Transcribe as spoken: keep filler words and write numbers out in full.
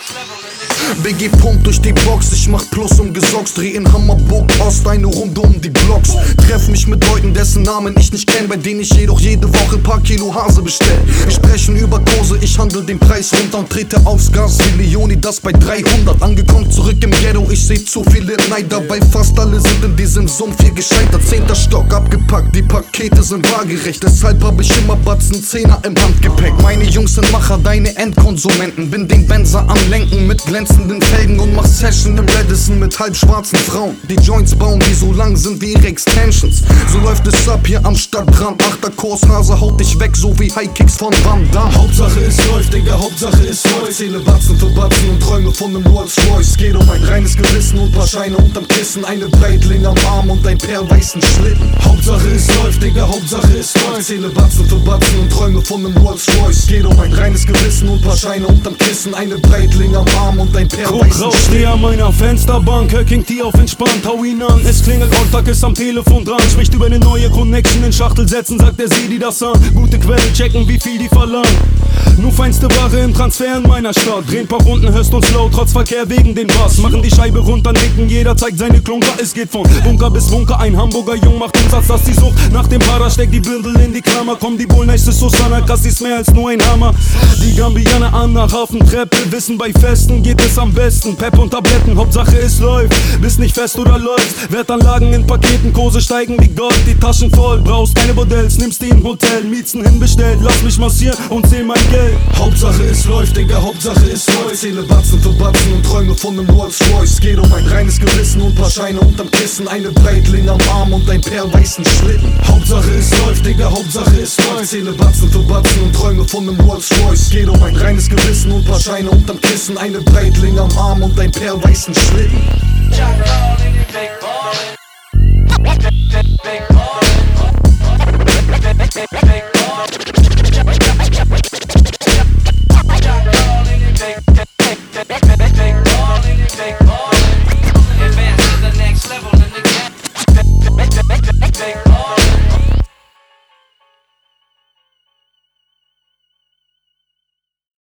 B G pumpt durch die Box, ich mach Plus um Gesocks, dreh in Hammerburg Ost eine Runde um die Blocks. Treff mich mit Leuten, dessen Namen ich nicht kenn, bei denen ich jedoch jede Woche paar Kilo Hase bestell. Wir sprechen über Kurse, ich handel den Preis runter und trete aufs Gas wie Leonidas bei dreihundert. Angekommen zurück im Ghetto, ich seh zu viele Neider, weil fast alle sind in diesem Sumpf hier gescheitert. Zehnter Stock abgepackt, die Pakete sind waagerecht, deshalb hab ich immer Batzen Zehner im Handgepäck. Meine Jungs sind Macher, deine Endkonsumenten, bin den Benzer am Lenken mit glänzenden Felgen und mach Session im Radisson mit halbschwarzen Frauen. Die Joints bauen, die so lang sind wie ihre Extensions. So läuft es ab hier am Stadtrand. Achterkurs, Nase haut dich weg, so wie High-Kicks von Van Damme. Hauptsache es läuft, Digga, Hauptsache es läuft. Zähle Batzen für Batzen und träume von nem Rolls-Royce. Geht um ein reines Gewissen und paar Scheine unterm Kissen, eine Breitling am Arm und ein perlweißen Schlitten. Hauptsache es läuft, Digga, Hauptsache es läuft. Zähle Batzen für Batzen und träume von nem Rolls-Royce. Geht um ein reines Gewissen und paar Scheine unterm Kissen, eine Breitling am Arm und ein perlweißen Raus, steh an meiner Fensterbank, hör King T auf entspannt, hau ihn an. Es klingelt, Kontakt ist am Telefon dran. Spricht über eine neue Connection, in Schachtel setzen, sagt er, sieh die das an. Gute Quelle checken, wie viel die verlangen. Nur feinste Ware im Transfer in meiner Stadt. Drehen paar Runden, hörst uns low, trotz Verkehr wegen den Bass. Machen die Scheibe runter, nicken, jeder zeigt seine Klunker. Es geht von Bunker bis Bunker, ein Hamburger Jung macht Umsatz, dass die Sucht nach dem Para steckt die Bündel in die Klammer. Komm, die Bull, nächste Susanna, krass, ist mehr als nur ein Hammer. Die Gambianer an der Hafentreppe, wissen bei Festen geht es am besten. Pep und Tabletten, Hauptsache es läuft. Bist nicht fest oder läufst. Wertanlagen in Paketen, Kurse steigen wie Gold, die Taschen voll. Brauchst keine Bordells, nimmst die im Hotel, Miezen hinbestellt. Lass mich massieren und zähl mein Geld. Hauptsache es läuft, Digga, Hauptsache es läuft. Zähle Batzen für Batzen und träume von nem Rolls-Royce. Geht um ein reines Gewissen und paar Scheine unterm Kissen, eine Breitling am Arm und ein perlweißen Schlitten. Hauptsache es läuft, Digga, Hauptsache es läuft. Zähle Batzen für Batzen und träume von nem Rolls-Royce. Geht um ein reines Gewissen und paar Scheine unterm Kissen, eine Breitling am Arm und ein perlweißen Schlitten. Big ballin', big ballin'.